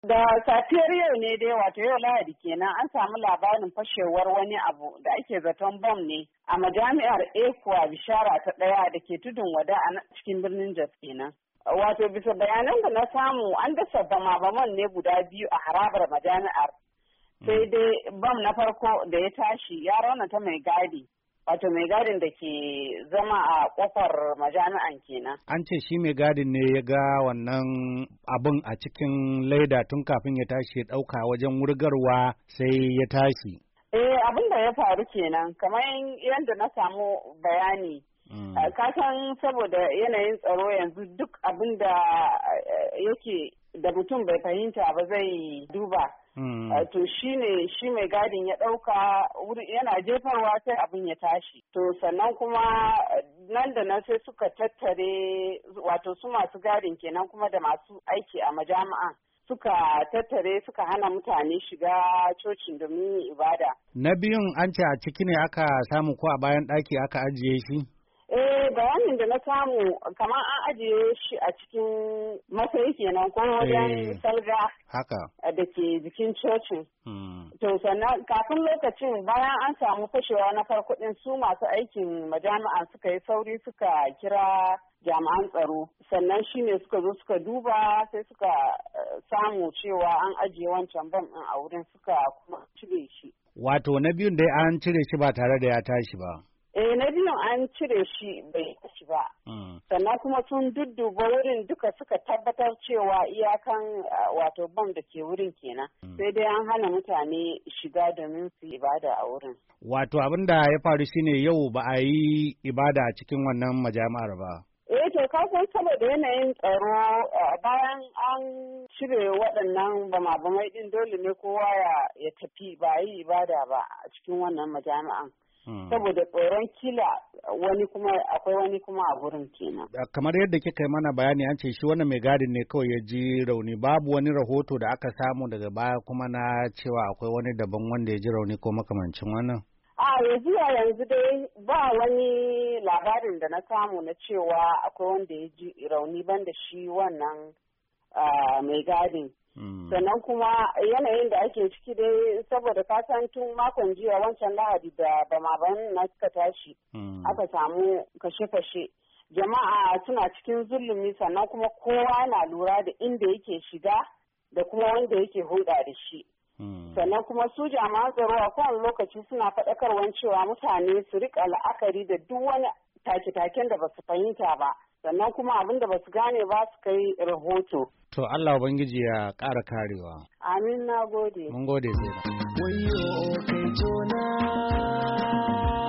Da safiyar yau ne dai wato yau Lahadi kenan an samu labarin fashewar wani abu da ake zaton bom ne a majami'ar Ekuwa Bishara ta ɗaya da ke tudun wada a cikin birnin Jos kenan. Wato bisa bayanan da na samu an dasa bama-baman ne guda biyu a harabar majami'ar. Sai dai bam na farko da ya tashi ya raunata mai gadi. Wato mai gadin da ke zama a kofar majami'an kenan. An ce shi mai gadin ne ya ga wannan abin a cikin laida tun kafin ya tashi ya ɗauka wajen wurgarwa sai ya tashi. Abin da ya faru kenan kamar yadda na samu bayani. Kasan saboda yanayin tsaro yanzu duk abin da yake da mutum bai fahimta ba zai duba. To shi mai gadin ya ɗauka yana jefarwa sai abin ya tashi. To sannan kuma nan da nan sai suka tattare wato su masu gadin kenan kuma da masu aiki a majami'a. Suka tattare suka hana mutane shiga cocin domin ibada. Na biyun an ce a ciki ne aka samu ko a bayan ɗaki aka ajiye shi? Bayanin da na samu kamar an ajiye shi a cikin matsayi kenan ko wajen salga haka da ke jikin cocin. To sannan kafin lokacin bayan an samu fashewa na farko din su masu aikin majami'a suka yi sauri suka kira jami'an tsaro sannan shine suka zo suka duba sai suka samu cewa an ajiye wancan bam din a wurin suka kuma cire shi. Wato na biyun dai an cire shi ba tare da ya tashi ba. Na biyun an cire shi bai tashi ba. Sannan kuma sun dudduba wurin duka suka tabbatar cewa iyakan wato bam da ke wurin kenan. Sai dai an hana mutane shiga domin su ibada a wurin. Wato abin da ya faru shine yau ba a yi ibada a cikin wannan majami'ar ba. To kasan saboda yanayin tsaro bayan an cire waɗannan bama-bamai din dole ne kowa ya tafi ba a yi ibada ba a cikin wannan majami'an. Saboda tsoron kila akwai wani kuma a gurin kenan. Kamar yadda kika yi mana bayani an ce shi wannan mai gadin ne kawai ya ji rauni babu wani rahoto da aka samu daga baya kuma na cewa akwai wani daban wanda ya ji rauni ko makamancin wannan? Yanzu dai ba wani labarin da na samu na cewa akwai wanda ya ji rauni banda shi wannan mai gadin. Sannan kuma yanayin da ake ciki dai saboda kasan tun makon jiya wancan Lahadi da bama-ban na suka tashi aka samu kashe-kashe. Jama'a suna cikin zulumi sannan kuma kowa na lura da inda yake shiga da kuma wanda yake hulɗa da shi. Sannan kuma su jami'an tsaro a kowane lokaci suna faɗakarwan cewa mutane su riƙa la'akari da duk wani take-taken da ba su fahimta ba. Sannan kuma abin da ba su gane ba su kai rahoto. To Allah Ubangiji ya ƙara karewa. Amin, na gode. Mun gode zai. Wayo kai tona.